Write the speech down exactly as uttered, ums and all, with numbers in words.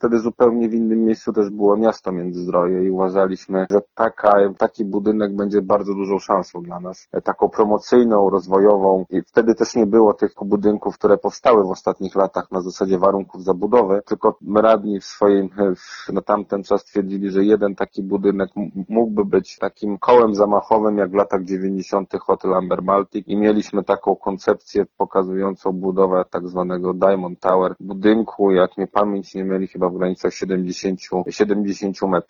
wtedy zupełnie w innym miejscu też było miasto Międzyzdroje i uważaliśmy, że taka, taki budynek będzie bardzo dużą szansą dla nas, taką promocyjną, rozwojową i wtedy też nie było tych budynków, które powstały w ostatnich latach na zasadzie warunków zabudowy, tylko radni w swoim, w, na tamten czas twierdzili, że jeden taki budynek mógłby być takim kołem zamachowym jak w latach dziewięćdziesiątych hotel Amber Baltic i mieliśmy taką koncepcję pokazującą budowę tak zwanego Diamond Tower budynku, jak mnie pamięć nie myli, chyba w granicach siedemdziesiąt, siedemdziesiąt metrów.